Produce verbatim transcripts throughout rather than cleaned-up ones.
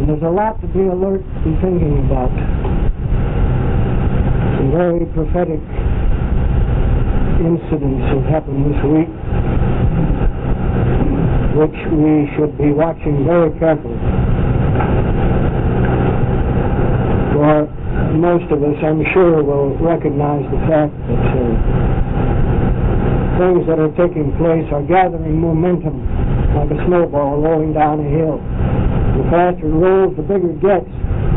And there's a lot to be alert and thinking about. Some very prophetic incidents have happened this week, which we should be watching very carefully. For most of us, I'm sure, will recognize the fact that uh, things that are taking place are gathering momentum like a snowball rolling down a hill. The faster it rolls, the bigger it gets.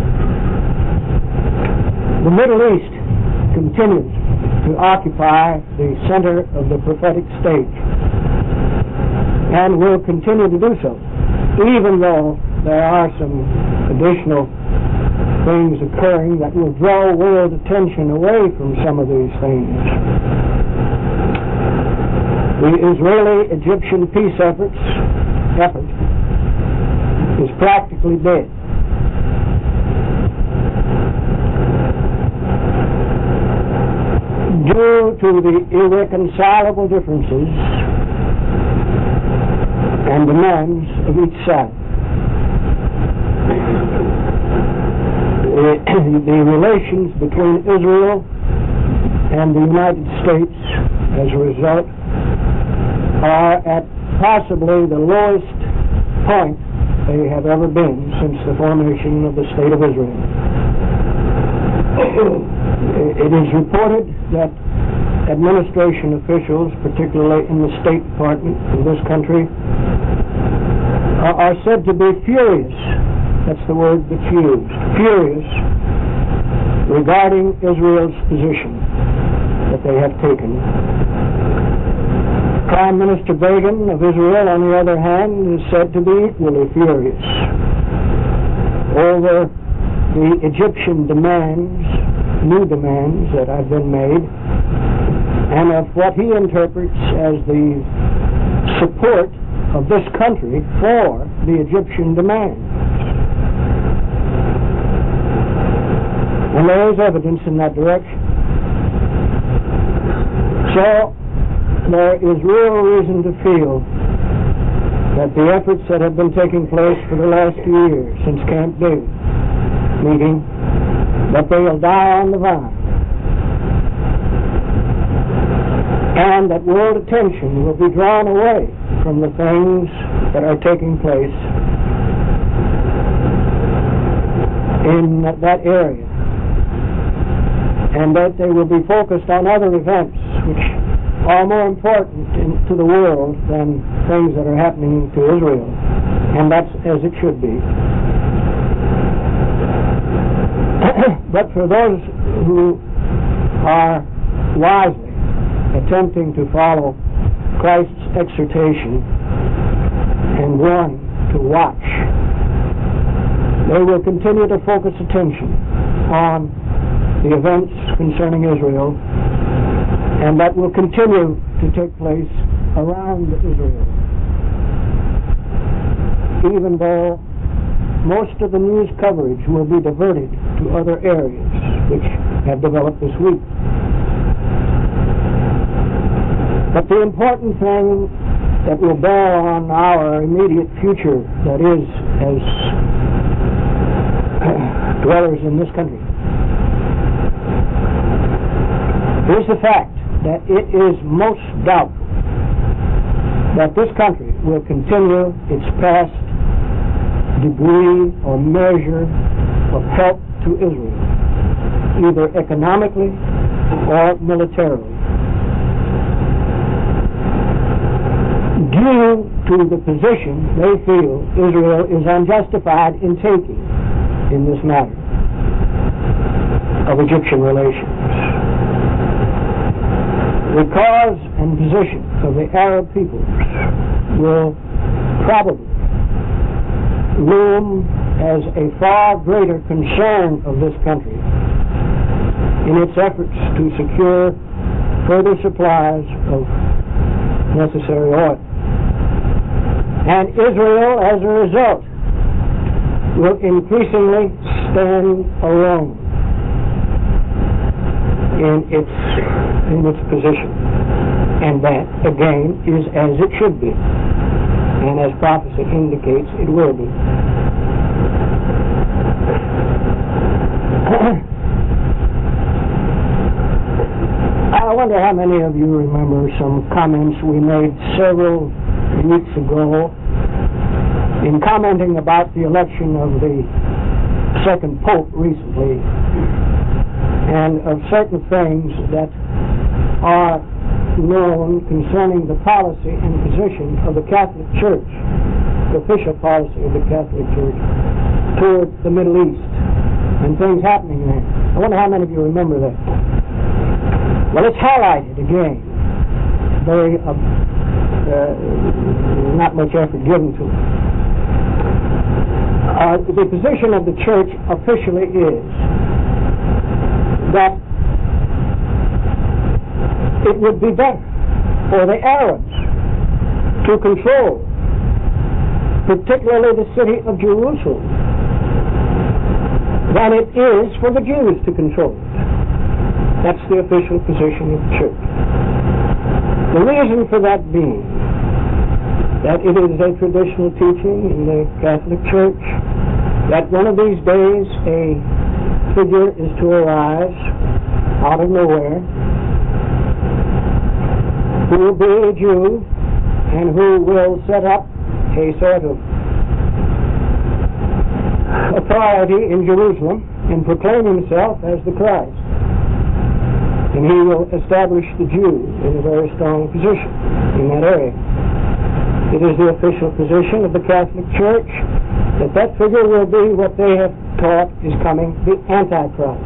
The Middle East continues to occupy the center of the prophetic stage, and will continue to do so, even though there are some additional things occurring that will draw world attention away from some of these things. The Israeli-Egyptian peace efforts effort is practically dead. Due to the irreconcilable differences and demands of each side. The relations between Israel and the United States, as a result, are at possibly the lowest point they have ever been since the formation of the State of Israel. It is reported that administration officials, particularly in the State Department of this country, are said to be furious. That's the word that's used. Furious regarding Israel's position that they have taken. Prime Minister Begin of Israel, on the other hand, is said to be equally furious over the Egyptian demands, new demands that have been made, and of what he interprets as the support of this country for the Egyptian demands. And there is evidence in that direction. So, there is real reason to feel that the efforts that have been taking place for the last few years since Camp David meeting, that they will die on the vine. And that world attention will be drawn away from the things that are taking place in that area. And that they will be focused on other events which are more important in, to the world than things that are happening to Israel. And that's as it should be. But for those who are wisely attempting to follow Christ's exhortation and warning to watch, they will continue to focus attention on the events concerning Israel, and that will continue to take place around Israel, even though most of the news coverage will be diverted to other areas which have developed this week. But the important thing that will bear on our immediate future, that is, as dwellers in this country, is the fact that it is most doubtful that this country will continue its past degree or measure of help to Israel, either economically or militarily, due to the position they feel Israel is unjustified in taking in this matter of Egyptian relations. The cause and position of the Arab peoples will probably loom as a far greater concern of this country in its efforts to secure further supplies of necessary oil. And Israel, as a result, will increasingly stand alone in its in its position. And that, again, is as it should be. And as prophecy indicates, it will be. wonder how many of you remember some comments we made several weeks ago in commenting about the election of the second Pope recently, and of certain things that are known concerning the policy and position of the Catholic Church, the official policy of the Catholic Church toward the Middle East and things happening there. I wonder how many of you remember that. Well, it's highlighted again. Very, uh, uh, not much effort given to it. Uh, the position of the Church officially is that it would be better for the Arabs to control, particularly the city of Jerusalem, than it is for the Jews to control it. That's the official position of the Church. The reason for that being that it is a traditional teaching in the Catholic Church that one of these days a figure is to arise out of nowhere who will be a Jew and who will set up a sort of authority in Jerusalem and proclaim himself as the Christ. And he will establish the Jews in a very strong position in that area. It is the official position of the Catholic Church that that figure will be what they have taught is coming, the Antichrist,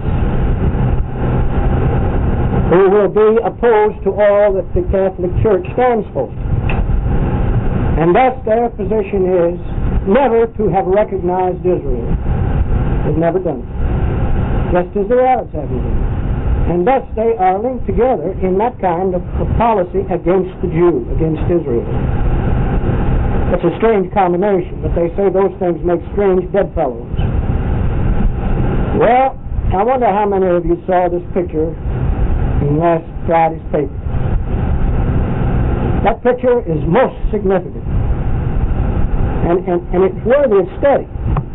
who will be opposed to all that the Catholic Church stands for. And thus their position is never to have recognized Israel. They've never done it, just as the Arabs haven't done it. And thus they are linked together in that kind of, of policy against the Jew, against Israel. It's a strange combination, but they say those things make strange bedfellows. Well, I wonder how many of you saw this picture in last Friday's paper. That picture is most significant, and, and, and it's worthy of study.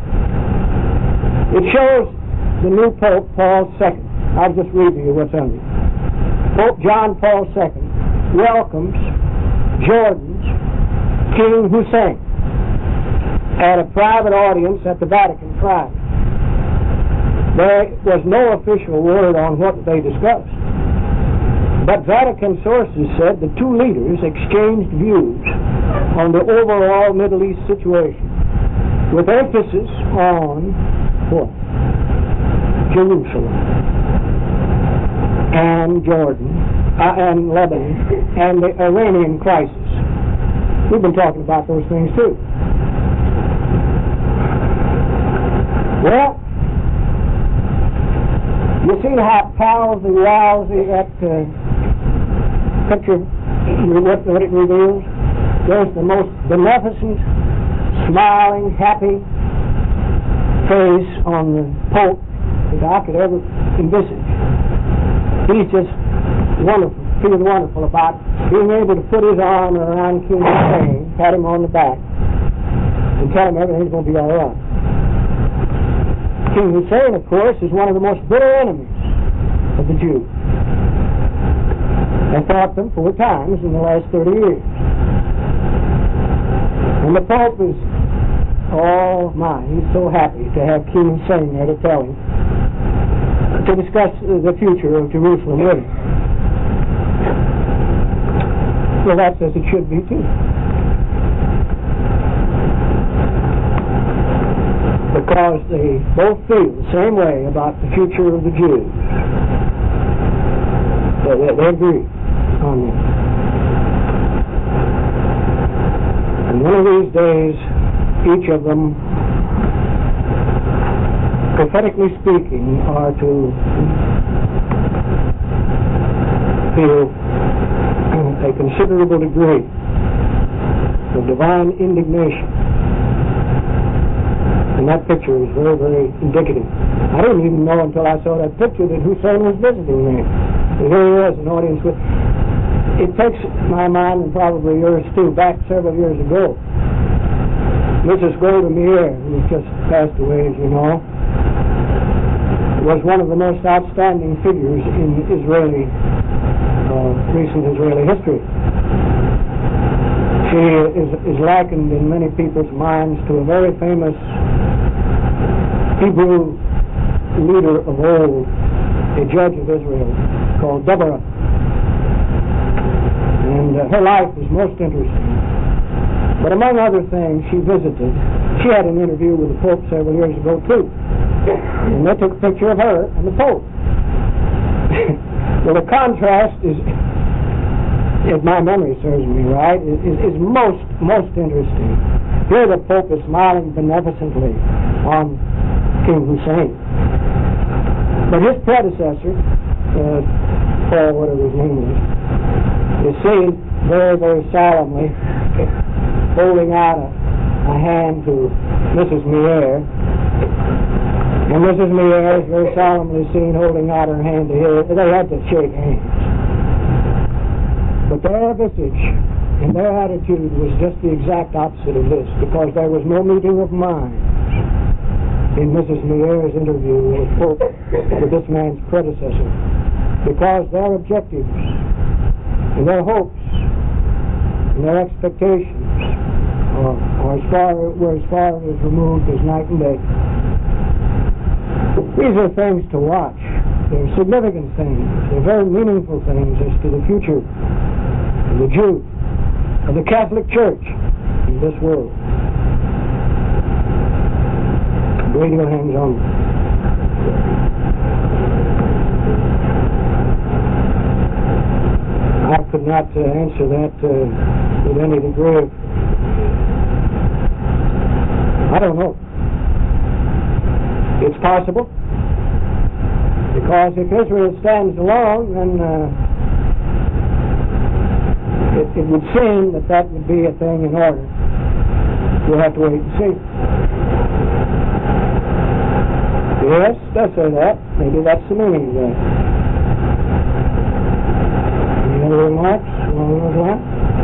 It shows the new Pope, Paul the Second. I'll just read to you what's under it. Pope John Paul the Second welcomes Jordan's King Hussein at a private audience at the Vatican Friday. There was no official word on what they discussed, but Vatican sources said the two leaders exchanged views on the overall Middle East situation, with emphasis on what? Jerusalem and Jordan uh, and Lebanon and the Iranian crisis. We've been talking about those things too. Well, you see how palsy lousy that uh, picture, what, what it reveals? There's the most beneficent, smiling, happy face on the Pope that I could ever envisage. He's just wonderful, feeling wonderful about being able to put his arm around King Hussein, pat him on the back, and tell him everything's going to be all right. King Hussein, of course, is one of the most bitter enemies of the Jews. They fought them four times in the last thirty years. And the Pope is, oh my, he's so happy to have King Hussein there to tell him, to discuss the future of Jerusalem with him. Well, that's as it should be too. Because they both feel the same way about the future of the Jews. They, they, they agree on that. And one of these days, each of them, prophetically speaking, are to feel a considerable degree of divine indignation. And that picture is very, very indicative. I didn't even know until I saw that picture that Hussein was visiting there. And here he was, an audience with... It takes my mind, and probably yours too, back several years ago. Missus Golda Meir, who just passed away, as you know, was one of the most outstanding figures in Israeli uh, recent Israeli history. She is, is likened in many people's minds to a very famous Hebrew leader of old, a judge of Israel, called Deborah. And uh, her life is most interesting. But among other things, she visited, she had an interview with the Pope several years ago too. And they took a picture of her and the Pope. Well, the contrast is, if my memory serves me right, is, is most, most interesting. Here the Pope is smiling beneficently on King Hussein. But his predecessor, uh, Paul, whatever his name is, is seen very, very solemnly holding out a, a hand to Missus Meir, and Missus Meir is very solemnly seen holding out her hand to his. They had to shake hands. But their visage and their attitude was just the exact opposite of this, because there was no meeting of minds in Missus Meir's interview with Pope, with this man's predecessor, because their objectives and their hopes and their expectations are, are as far, were as far as removed as night and day. These are things to watch. They're significant things. They're very meaningful things as to the future of the Jew, of the Catholic Church in this world. Radio hangs on. I could not uh, answer that uh, with any degree of, I don't know. It's possible, because if Israel stands alone, then uh, it, it would seem that that would be a thing in order. We'll have to wait and see. Yes, does say that. Maybe that's the meaning of that. Any other remarks along those lines?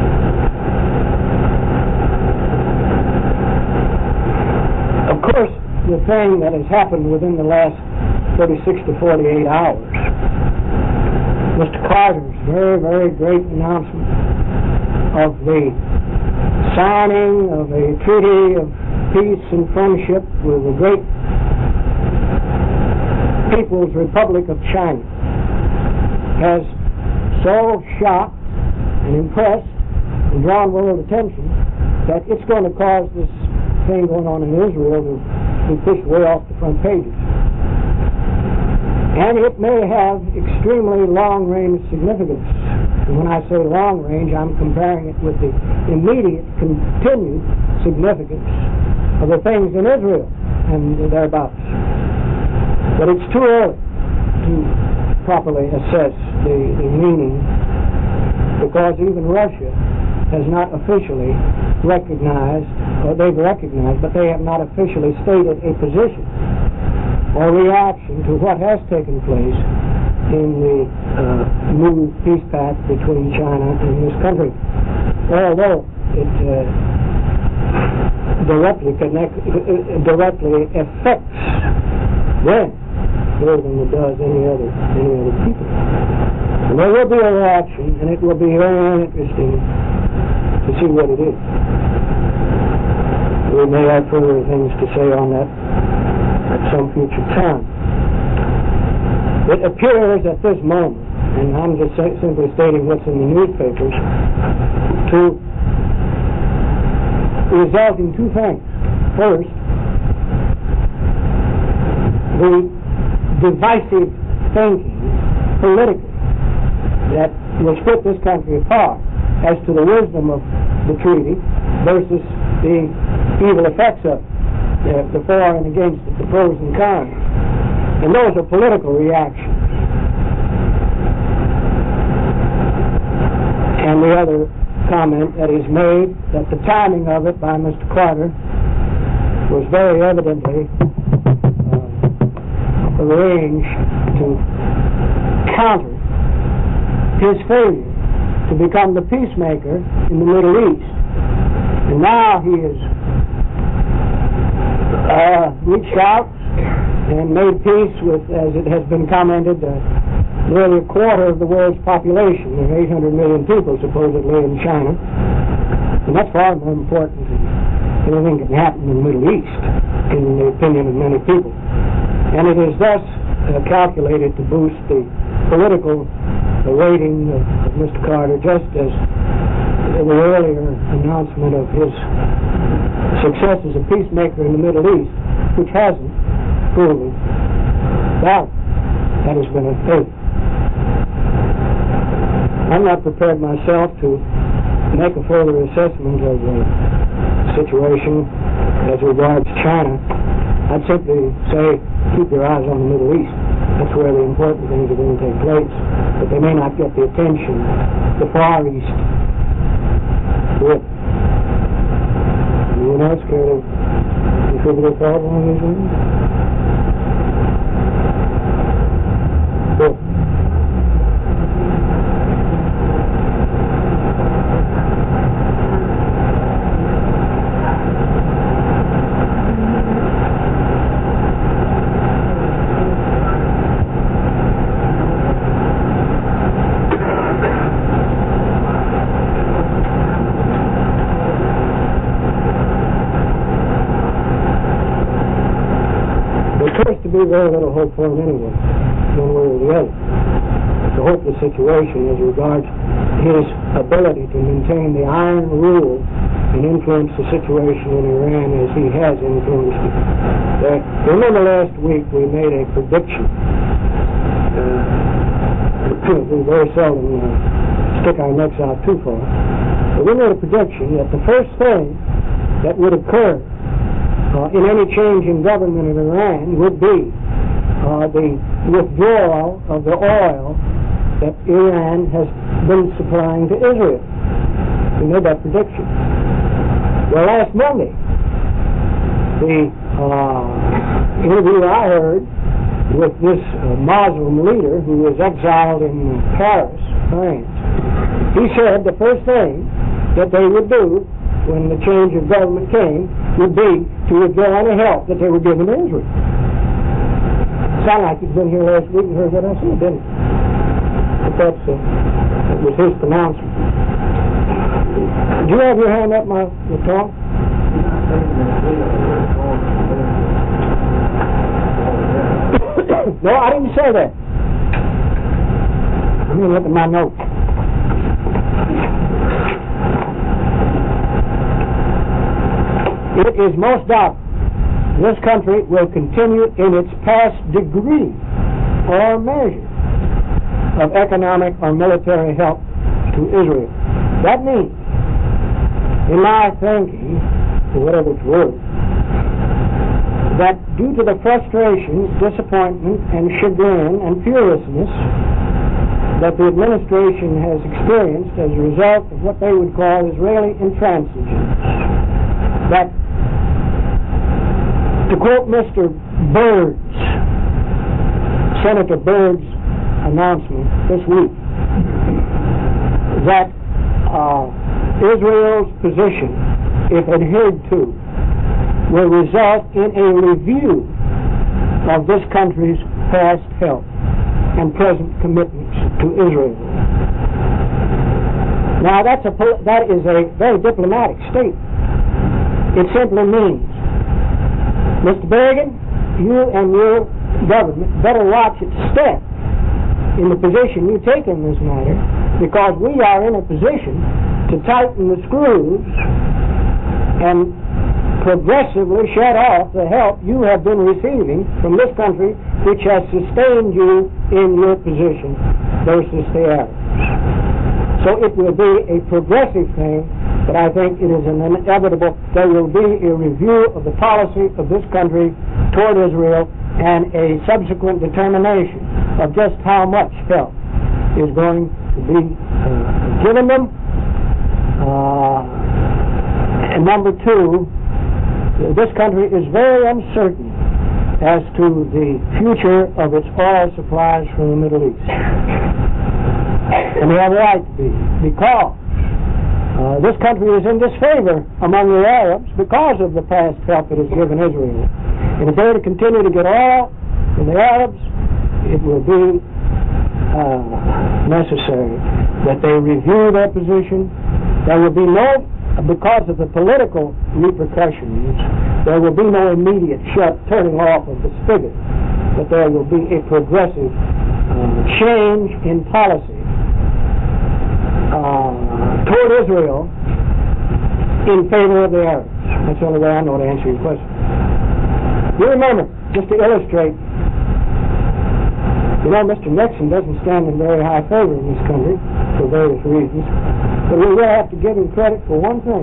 Of course, the thing that has happened within the last thirty-six to forty-eight hours, Mister Carter's very, very great announcement of the signing of a treaty of peace and friendship with the great People's Republic of China has so shocked and impressed and drawn world attention that it's going to cause this thing going on in Israel to be pushed way off the front pages. And it may have extremely long-range significance. And when I say long-range, I'm comparing it with the immediate, continued significance of the things in Israel and thereabouts. But it's too early to properly assess the, the meaning, because even Russia has not officially recognized, or they've recognized, but they have not officially stated a position or reaction to what has taken place in the uh, new peace pact between China and this country. Although it uh, directly connect, uh, directly affects them more than it does any other any other people. And there will be a reaction, and it will be very interesting to see what it is. We may have further things to say on that at some future time. It appears at this moment, and I'm just simply stating what's in the newspapers, to result in two things. First, the divisive thinking politically that will split this country apart as to the wisdom of the treaty versus the evil effects of it, the, the for and against it, the pros and cons. And those are political reactions. And the other comment that is made, that the timing of it by Mister Carter was very evidently arranged to counter his failure to become the peacemaker in the Middle East. And now he has uh, reached out and made peace with, as it has been commented, uh, nearly a quarter of the world's population. There are eight hundred million people supposedly in China, and that's far more important than anything that can happen in the Middle East, in the opinion of many people. And it is thus uh, calculated to boost the political uh, rating of, of Mister Carter, just as the earlier announcement of his success as a peacemaker in the Middle East, which hasn't proven valid. That has been a failure. I'm not prepared myself to make a further assessment of the situation as regards China. I'd simply say keep your eyes on the Middle East. That's where the important things are going to take place. But they may not get the attention the Far East would. Anyone else care to contribute a thought on these things? Good. Be very little hope for him anyway, one way or the other. It's a hopeless situation as regards his ability to maintain the iron rule and influence the situation in Iran as he has influenced it. Uh, remember last week we made a prediction. Uh, we very seldom uh, stick our necks out too far. But we made a prediction that the first thing that would occur Uh, in any change in government in Iran would be uh, the withdrawal of the oil that Iran has been supplying to Israel. We made that prediction. Well, last Monday, the uh, interview I heard with this uh, Muslim leader who was exiled in Paris, France, he said the first thing that they would do when the change of government came would be to withdraw any help that they were giving to Israel. Sound like you'd been here last week and heard what I said, didn't it? But that's, uh, that was his pronouncement. Did you have your hand up, my Tom? No, I didn't say that. Let me look at my notes. It is most doubtful this country will continue in its past degree or measure of economic or military help to Israel. That means, in my thinking, for whatever it's worth, that due to the frustration, disappointment, and chagrin and furiousness that the administration has experienced as a result of what they would call Israeli intransigence, that, to quote Mister Byrd's, Senator Byrd's announcement this week, that uh, Israel's position, if adhered to, will result in a review of this country's past help and present commitments to Israel. Now, that's a that is a very diplomatic statement. It simply means, Mister Bergen, you and your government better watch its step in the position you take in this matter, because we are in a position to tighten the screws and progressively shut off the help you have been receiving from this country, which has sustained you in your position versus the Arabs. So it will be a progressive thing, but I think it is an inevitable. There will be a review of the policy of this country toward Israel and a subsequent determination of just how much help is going to be uh, given them. Uh, and number two, this country is very uncertain as to the future of its oil supplies from the Middle East. And they have a right to be, because Uh, this country is in disfavor among the Arabs because of the past help it has given Israel. And if they were to continue to get oil from the Arabs, it will be uh, necessary that they review their position. There will be no, because of the political repercussions, there will be no immediate shut turning off of the spigot, but there will be a progressive uh, change in policy uh, toward Israel in favor of the Arabs. That's the only way I know to answer your question. You remember, just to illustrate, you know, Mister Nixon doesn't stand in very high favor in this country for various reasons, but we will have to give him credit for one thing.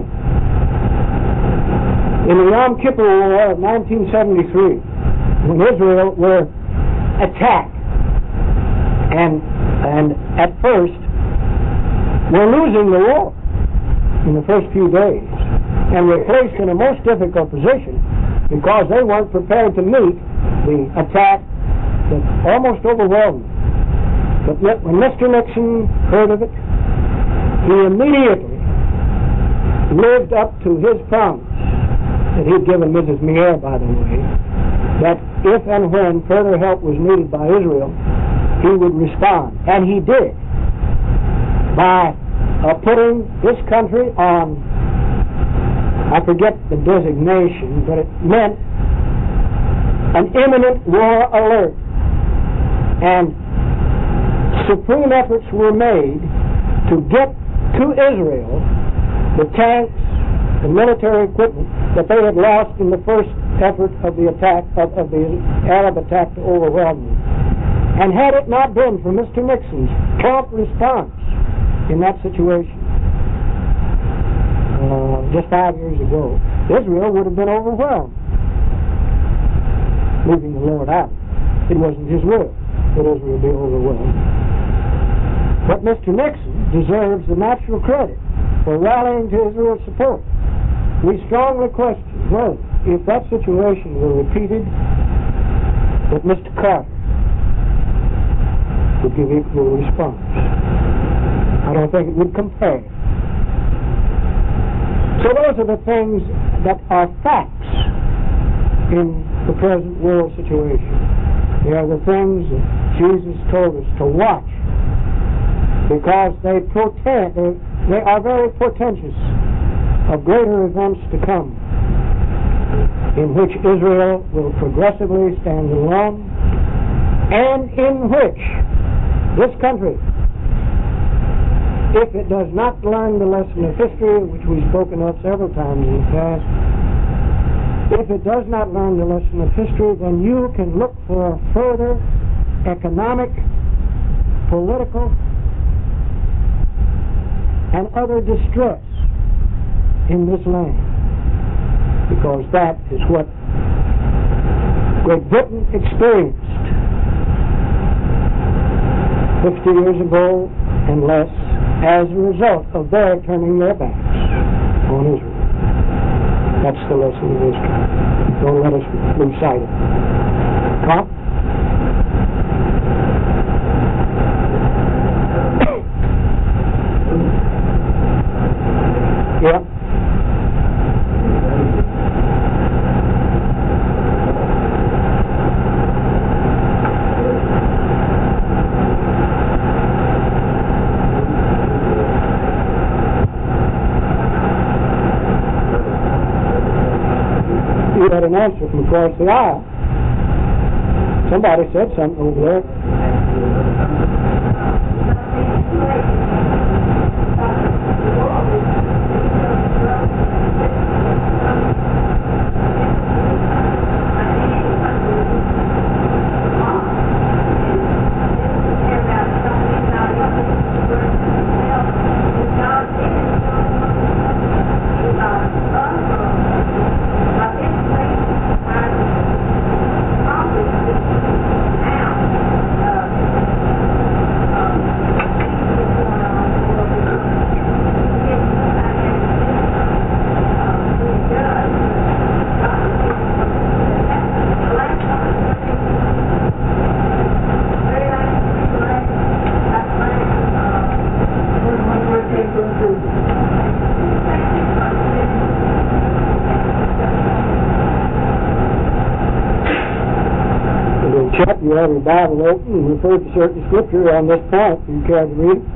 In the Yom Kippur War of nineteen seventy-three, when Israel were attacked, and and at first were losing the war in the first few days, and were placed in a most difficult position because they weren't prepared to meet the attack that almost overwhelmed them. But yet, when Mister Nixon heard of it, he immediately lived up to his promise that he'd given Missus Mier, by the way, that if and when further help was needed by Israel, he would respond. And he did, by uh, putting this country on, I forget the designation, but it meant an imminent war alert. And supreme efforts were made to get to Israel the tanks, the military equipment that they had lost in the first effort of the attack, of, of the Arab attack to overwhelm them. And had it not been for Mister Nixon's prompt response in that situation, uh, just five years ago, Israel would have been overwhelmed, leaving the Lord out. It wasn't his will that Israel be overwhelmed. But Mister Nixon deserves the natural credit for rallying to Israel's support. We strongly question whether, if that situation were repeated, that Mister Carter would give equal response. I don't think it would compare. So those are the things that are facts in the present world situation. They are the things that Jesus told us to watch, because they portend, they, they are very portentous of greater events to come, in which Israel will progressively stand alone, and in which this country, if it does not learn the lesson of history, which we've spoken of several times in the past, if it does not learn the lesson of history, then you can look for further economic, political, and other distress in this land, because that is what Great Britain experienced fifty years ago and less as a result of their turning their backs on Israel. That's the lesson of history. Don't let us lose sight of it. Huh? Yeah. You had an answer from across the aisle. Somebody said something over there. Yet you have your Bible open and refer to certain scripture on this point. Do you care to read it?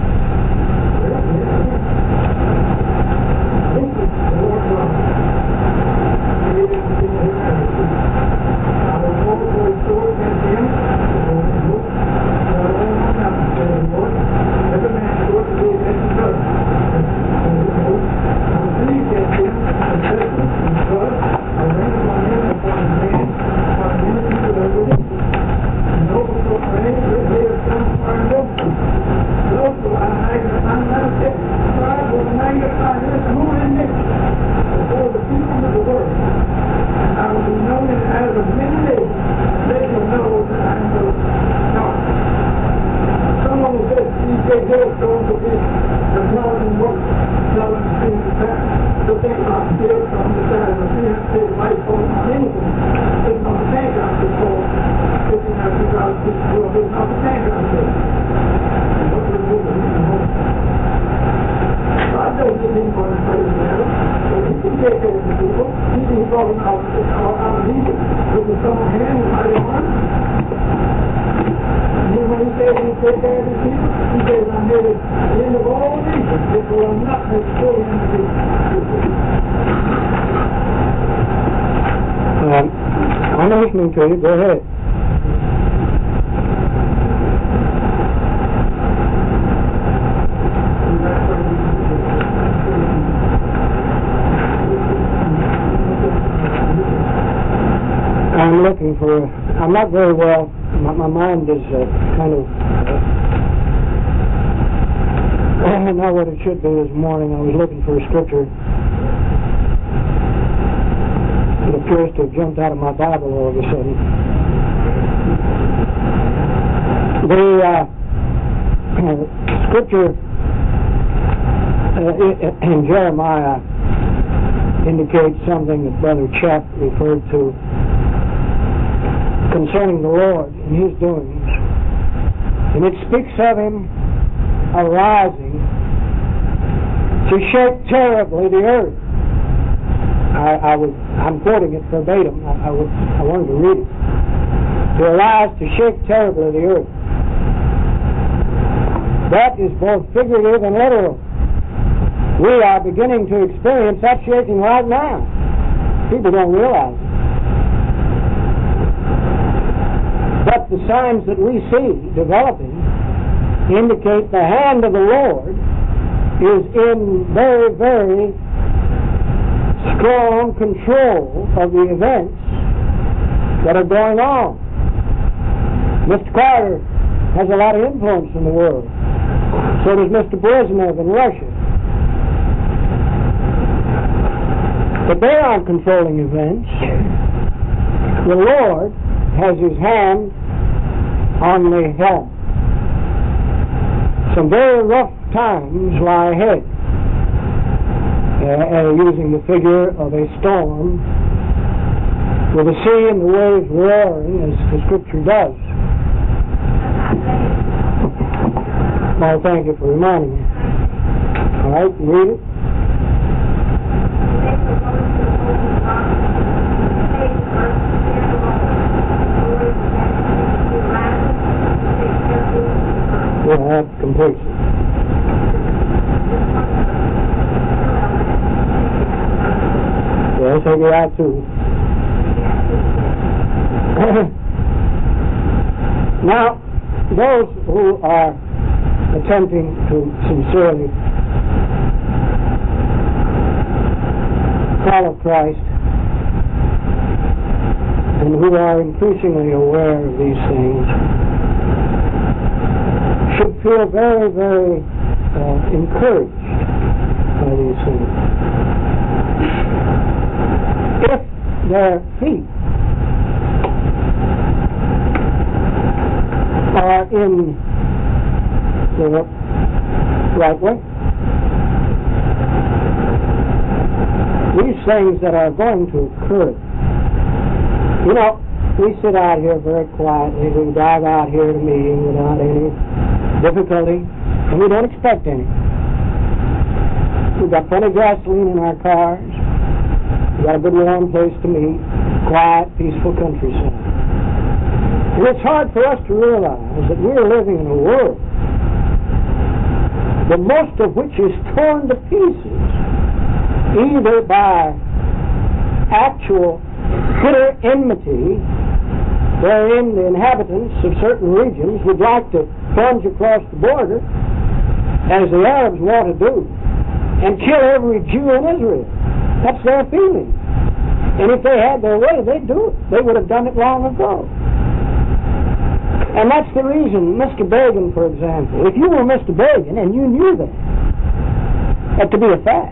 Um, I'm listening to you. Go ahead. I'm looking for. I'm not very well. My, my mind is uh, kind of. Uh, not what it should be this morning. I was looking for a scripture. It appears to have jumped out of my Bible all of a sudden. The uh, uh, scripture uh, in Jeremiah indicates something that Brother Chet referred to concerning the Lord and His doings. And it speaks of Him arising to shake terribly the earth. I, I was, I'm quoting it verbatim. I, I, would, I wanted to read it. To arise to shake terribly the earth. That is both figurative and literal. We are beginning to experience that shaking right now. People don't realize it. But the signs that we see developing indicate the hand of the Lord is in very, very strong control of the events that are going on. Mister Carter has a lot of influence in the world. So does Mister Brezhnev in Russia. But they aren't controlling events. The Lord has His hand on the helm. Some very rough times lie ahead, uh, using the figure of a storm with the sea and the waves roaring as the Scripture does. Well, thank you for reminding me. All right, read it. Well, that's complete. Yes, I get out too. Now, those who are attempting to sincerely follow Christ and who are increasingly aware of these things should feel very, very uh, encouraged by these things. If their feet are in the right way, these things that are going to occur, you know, we sit out here very quietly, we drive out here to meeting without any difficulty, and we don't expect any. We've got plenty of gasoline in our cars. We've got a good warm place to meet, quiet, peaceful countryside. And it's hard for us to realize that we're living in a world the most of which is torn to pieces either by actual bitter enmity wherein the inhabitants of certain regions would like to plunge across the border, as the Arabs want to do, and kill every Jew in Israel. That's their feeling. And if they had their way, they'd do it. They would have done it long ago. And that's the reason, Mister Begin, for example, if you were Mister Begin and you knew that, that to be a fact,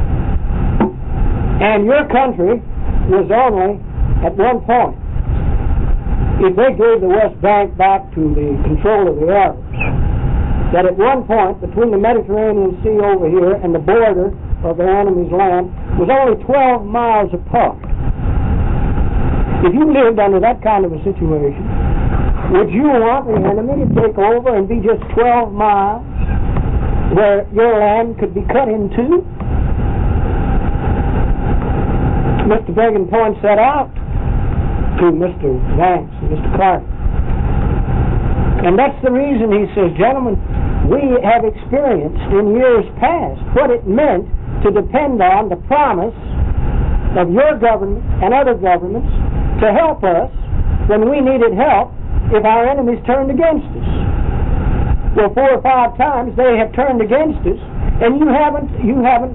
and your country was only at one point, if they gave the West Bank back to the control of the Arabs, that at one point between the Mediterranean Sea over here and the border of the enemy's land was only twelve miles apart. If you lived under that kind of a situation, would you want the enemy to take over and be just twelve miles where your land could be cut in two? Mister Begin points that out to Mister Vance and Mister Carter. And that's the reason he says, gentlemen, we have experienced in years past what it meant to depend on the promise of your government and other governments to help us when we needed help if our enemies turned against us. Well, four or five times they have turned against us, and you haven't, you haven't,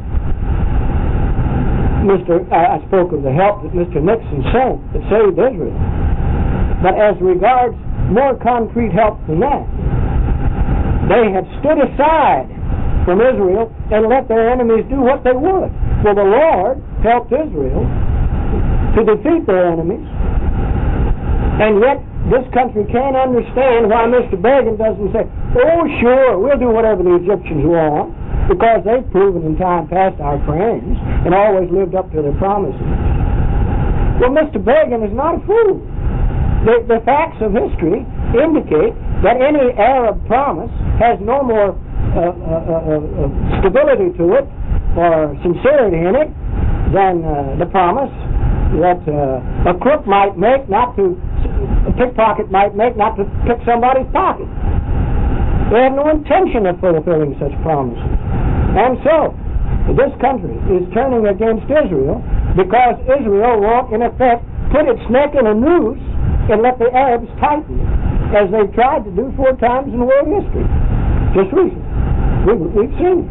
Mister I, I spoke of the help that Mister Nixon sent that saved Israel. But as regards more concrete help than that, they have stood aside from Israel and let their enemies do what they would. Well, the Lord helped Israel to defeat their enemies, and yet this country can't understand why Mister Begin doesn't say, oh, sure, we'll do whatever the Egyptians want, because they've proven in time past our friends and always lived up to their promises. Well, Mister Begin is not a fool. The, the facts of history indicate that any Arab promise has no more uh, uh, uh, uh, stability to it or sincerity in it than uh, the promise that uh, a crook might make not to, a pickpocket might make not to pick somebody's pocket. They have no intention of fulfilling such promises. And so, this country is turning against Israel because Israel won't, in effect, put its neck in a noose and let the Arabs tighten it, as they've tried to do four times in world history. Just recently. We've, we've seen it.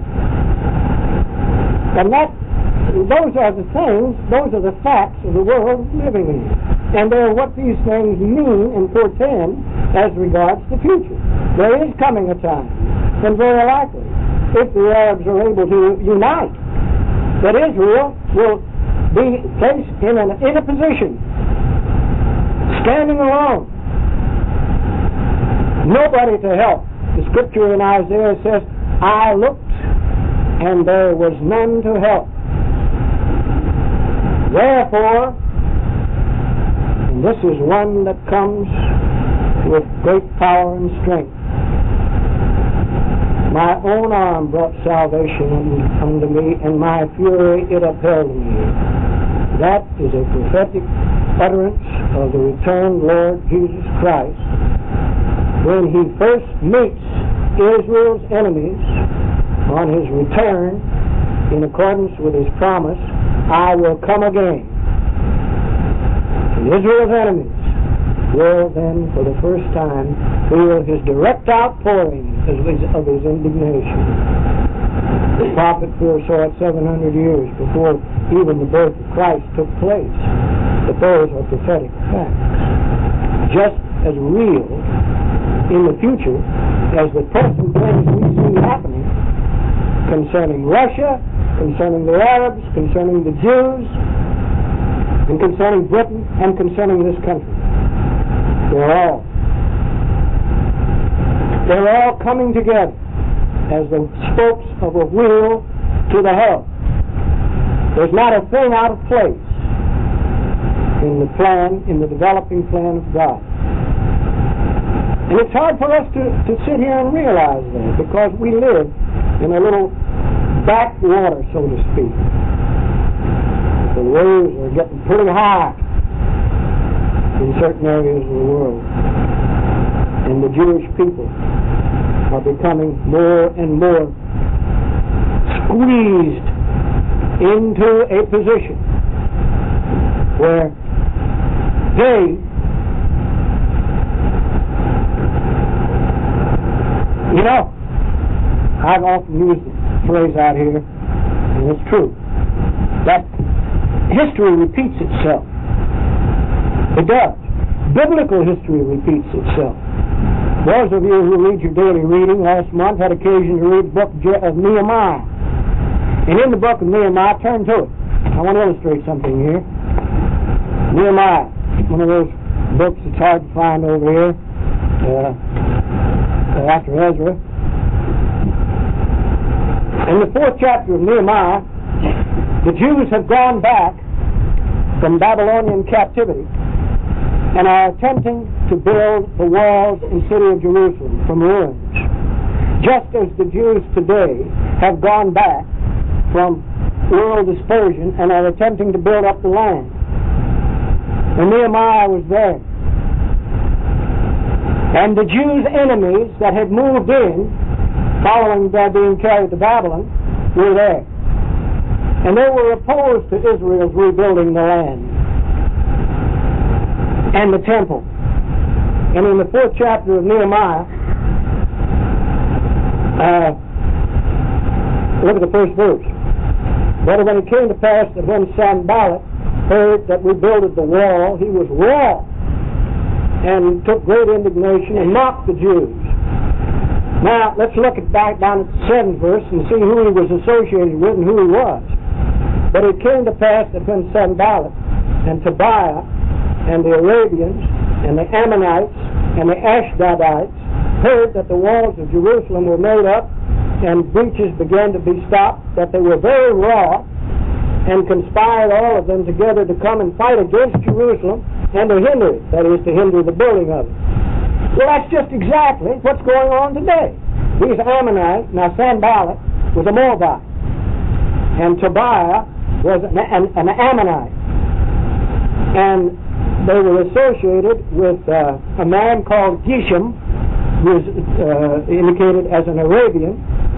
And that, those are the things, those are the facts of the world living in. And they're what these things mean and portend as regards the future. There is coming a time, and very likely, if the Arabs are able to unite, that Israel will be placed in, an, in a position, standing alone, nobody to help. The scripture in Isaiah says, I looked, and there was none to help. Therefore, and this is one that comes with great power and strength, my own arm brought salvation unto me, and my fury it upheld me. That is a prophetic utterance of the returned Lord Jesus Christ when he first meets Israel's enemies on his return in accordance with his promise, I will come again. And Israel's enemies will then for the first time feel his direct outpouring of his indignation. The prophet foresaw it seven hundred years before even the birth of Christ took place. But those are prophetic facts, just as real in the future as the present things we see happening concerning Russia, concerning the Arabs, concerning the Jews, and concerning Britain, and concerning this country. They're all they're all coming together as the spokes of a wheel to the hub. There's not a thing out of place in the plan, in the developing plan of God. And it's hard for us to, to sit here and realize that, because we live in a little backwater, so to speak. The waves are getting pretty high. in certain areas of the world. And the Jewish people are becoming more and more squeezed into a position where they you know, I've often used the phrase out here, and it's true, that history repeats itself. It does. Biblical history repeats itself. Those of you who read your daily reading last month had occasion to read the book of Nehemiah. And in the book of Nehemiah, turn to it. I want to illustrate something here. Nehemiah, one of those books that's hard to find over here, uh, after Ezra. In the fourth chapter of Nehemiah, the Jews have gone back from Babylonian captivity and are attempting to build the walls and city of Jerusalem from ruins, just as the Jews today have gone back from world dispersion and are attempting to build up the land. And Nehemiah was there. And the Jews' enemies that had moved in, following their being carried to Babylon, were there. And they were opposed to Israel's rebuilding the land and the temple. And in the fourth chapter of Nehemiah, uh, look at the first verse. But when it came to pass that when Sanballat heard that we builded the wall, he was wroth and took great indignation and mocked the Jews. Now, let's look at back down at the seventh verse and see who he was associated with and who he was. But it came to pass that when Sanballat and Tobiah and the Arabians and the Ammonites and the Ashdodites heard that the walls of Jerusalem were made up and breaches began to be stopped, that they were very wroth and conspired all of them together to come and fight against Jerusalem and to hinder it, that is, to hinder the building of it. Well, that's just exactly what's going on today. These Ammonites, now Sanballat was a Moabite, and Tobiah was an, an, an Ammonite. And they were associated with uh, a man called Geshem, who was uh, indicated as an Arabian,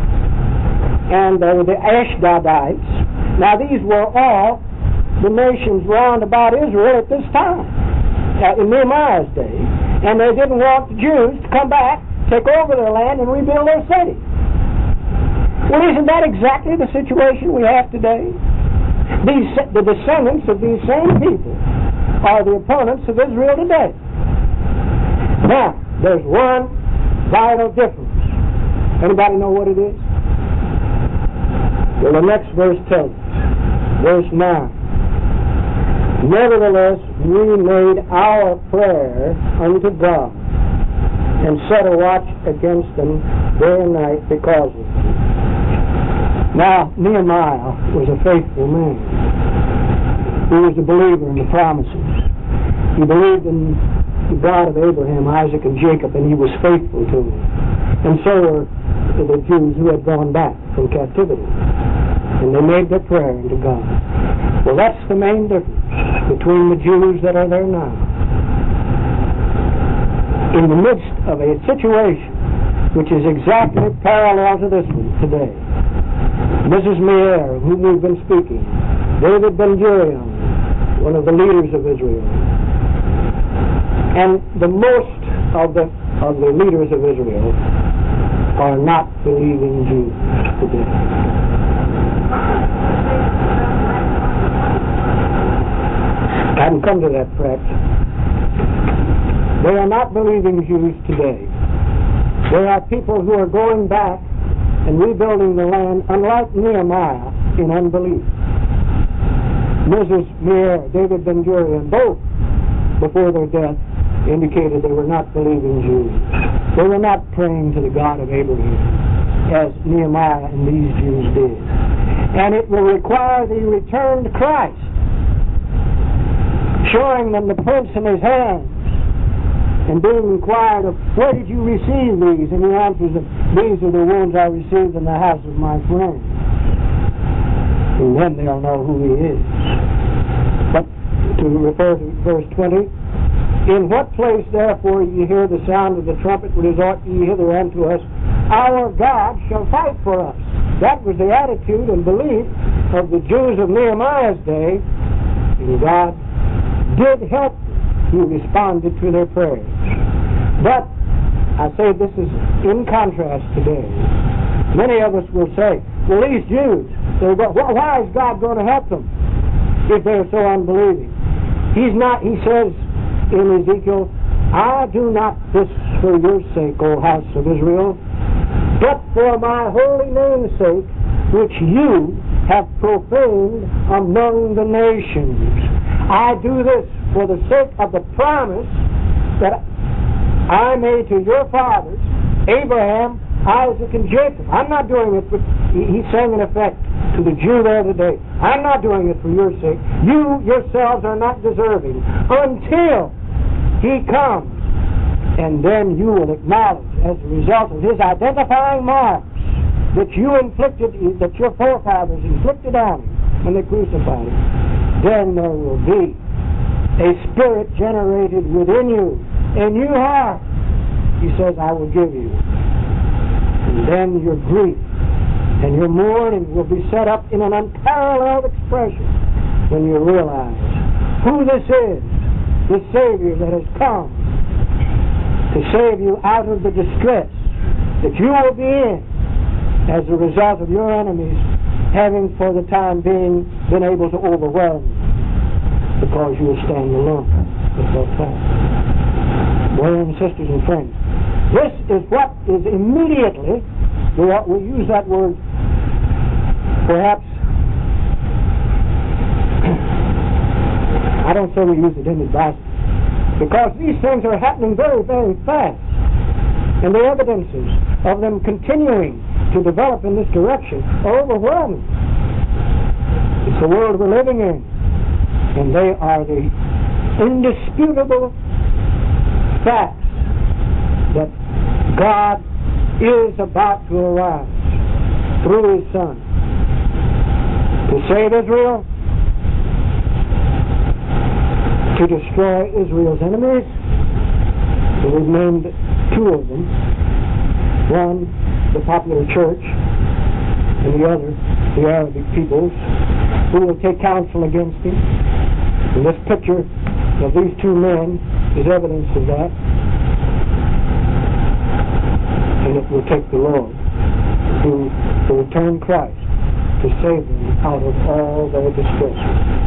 and they were the Ashdodites. Now, these were all the nations round about Israel at this time, uh, in Nehemiah's day, and they didn't want the Jews to come back, take over their land, and rebuild their city. Well, isn't that exactly the situation we have today? These, the descendants of these same people are the opponents of Israel today. Now, there's one vital difference. Anybody know what it is? Well, the next verse tells us. Verse nine. Nevertheless, we made our prayer unto God, and set a watch against them day and night because of them. Now, Nehemiah was a faithful man. He was a believer in the promises. He believed in the God of Abraham, Isaac, and Jacob, and he was faithful to them. And so were the Jews who had gone back from captivity. And they made their prayer unto God. Well, that's the main difference between the Jews that are there now. In the midst of a situation which is exactly parallel to this one today, Missus Meir, of whom we've been speaking, David Ben-Gurion, one of the leaders of Israel, and the most of the of the leaders of Israel are not believing Jews today. I haven't come to that fact. They are not believing Jews today. There are people who are going back and rebuilding the land, unlike Nehemiah, in unbelief. Missus Meir, David Ben-Gurion, both, before their death, indicated they were not believing Jews. They were not praying to the God of Abraham, as Nehemiah and these Jews did. And it will require the return to Christ, showing them the prints in his hands, and being inquired of, where did you receive these? And he answers, these are the wounds I received in the house of my friend. And then they'll know who he is. But to refer to verse twenty, In what place, therefore, ye hear the sound of the trumpet, resort ye hither unto us. Our God shall fight for us. That was the attitude and belief of the Jews of Nehemiah's day, and God did help them. He responded to their prayers. But I say this is in contrast today. Many of us will say, well, these Jews, they go, well, why is God going to help them if they're so unbelieving? He's not, he says in Ezekiel, I do not this for your sake, O house of Israel, but for my holy name's sake, which you have profaned among the nations. I do this for the sake of the promise that I made to your fathers, Abraham, Isaac, and Jacob. I'm not doing it for, he's saying in effect to the Jew there today, I'm not doing it for your sake. You yourselves are not deserving until he comes. And then you will acknowledge, as a result of his identifying marks that you inflicted, that your forefathers inflicted on him when they crucified him, then there will be a spirit generated within you, in your heart. He says, I will give you. And then your grief and your mourning will be set up in an unparalleled expression when you realize who this is, the Savior that has come to save you out of the distress that you will be in as a result of your enemies having for the time being been able to overwhelm you because you will stand alone at that time. Brothers and sisters and friends, this is what is immediately, we, we use that word perhaps, I don't say we use it inadvisably, because these things are happening very, very fast. And the evidences of them continuing to develop in this direction are overwhelming. It's the world we're living in. And they are the indisputable facts that God is about to arise through His Son to save Israel, to destroy Israel's enemies. And we've named two of them. One, the popular church, and the other, the Arabic peoples, who will take counsel against him. And this picture of these two men is evidence of that. And it will take the Lord, who the returned Christ, to save them out of all their distresses.